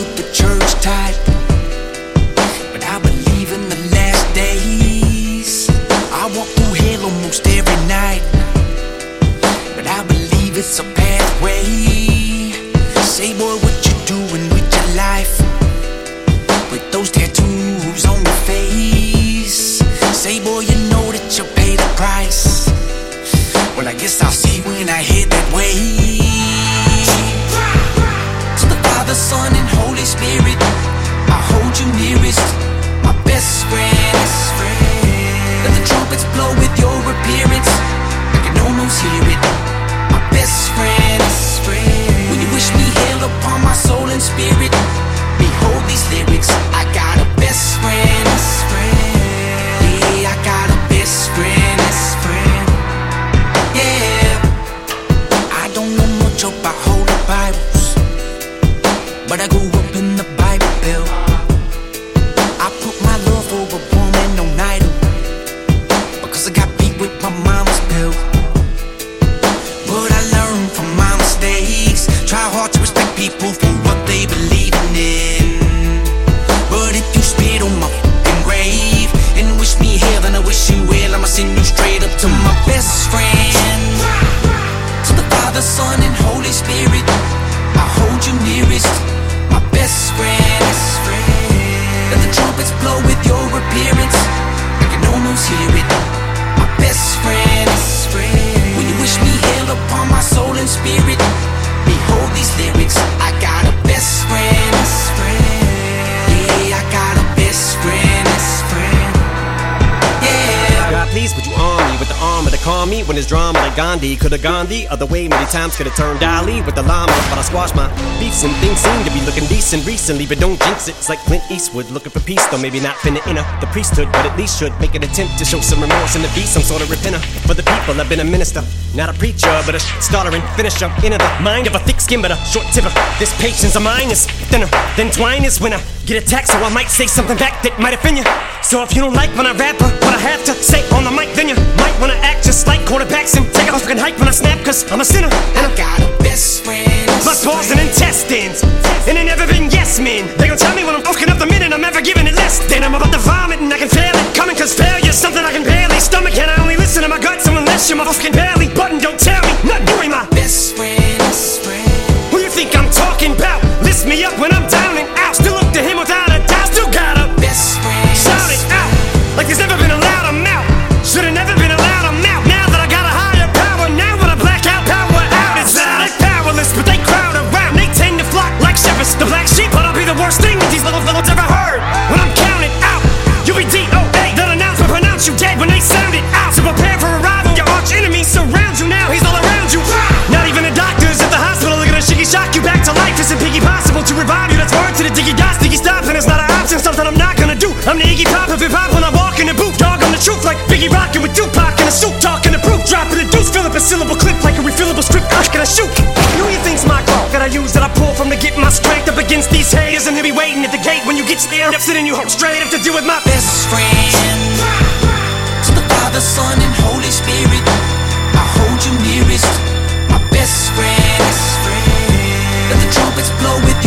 to the church type, but I believe in the last days. I walk through hell almost every night, but I believe it's a pathway. Say, boy, what you doing with your life, with those tattoos on your face? Say, boy, you know that you pay the price. Well, I guess I'll see when I head that way. To the Father, Son, and Holy Spirit, I hold you nearest, my best friend. Let the trumpets blow with your appearance, I can almost hear it, my best friend. When you wish me hell upon my soul and spirit, behold these lyrics, I got a best friend. Yeah, I got a best friend. Yeah, I don't know much about holy Bibles, but I grew up in the Bible Belt. I put my love for a woman on idol, because I got beat with my mama's belt. But I learned from my mistakes, try hard to respect people for what they believe in. But if you spit on my fucking grave and wish me hell, then I wish you well, I'ma send you straight up to my best friend. To the Father, Son, and Holy Spirit, I hold you nearest, my best friend. Let the trumpets blow with your appearance, I can almost hear it, my best friend. When you wish me hell upon my soul and spirit, behold these lyrics, I got a best friend. Yeah, I got a best friend. Yeah. God, please, would you arm me with the armor to calm me when it's drama like Gandhi? Could've gone the other way many times, could've turned Ali with the llama, but I squashed my beefs and things seem to be looking decent recently. But don't jinx it, it's like Clint Eastwood looking for peace, though maybe not finna enter the priesthood, but at least should make an attempt to show some remorse and to be some sort of repenter. For the people, I've been a minister, not a preacher, but a starter and finisher. In the mind of a thick skin, but a short tipper. This patience of mine is thinner than twine is when I get attacked, so I might say something back that might offend you. So if you don't like when I rap what I have to say on the mic, then you might wanna act just like quarterbacks and take a fucking hike when I snap, cause I'm a sinner and I got a best friend. Blood, balls, and intestines, and they never been yes men. They gon' tell me when I'm fucking up the minute I'm ever giving it less than I'm about to vomit and I can feel it coming, cause failure's something I can barely stomach, and I only listen to my guts unless you're my fucking belly button. Don't tell me not doing my best friend. Who you think I'm talking about? Lift me up when I'm down and out. Still look to him without a doubt. Still got a best friend. Shout it out like there's never been a louder mouth. Should've never been allowed a mouth. Now that I got a higher power, now when I black out, power out. It's loud, they're powerless, but they crowd around. They tend to flock like shepherds, the black sheep. But I'll be the worst thing that these little fellows ever heard. When I'm counted out, you'll be DOA. That announcement pronounce you dead when they sound it out. So prepare for arrival. Your arch enemy surrounds you now. He's all around you. Not even the doctors at the hospital are gonna shiggy shock you back to life. Isn't piggy possible to revive you? That's word to the diggy dots, diggy stop, and it's not an option. Something I'm not gonna do. I'm the Iggy Pop of hip hop when I walk in the booth. Dog on the truth like Biggie rockin' with Tupac in a suit, talking the proof, dropping the deuce, fill up a syllable clip like a refillable strip. How can I shoot? Who you think's my call that I use, that I pull from to get my strength up against these haters, and he'll be waiting at the gate when you get scared up, sitting you home straight up to deal with my best friend. To the Father, Son, and Holy Spirit, I hold you nearest, my best friend. Let the trumpets blow with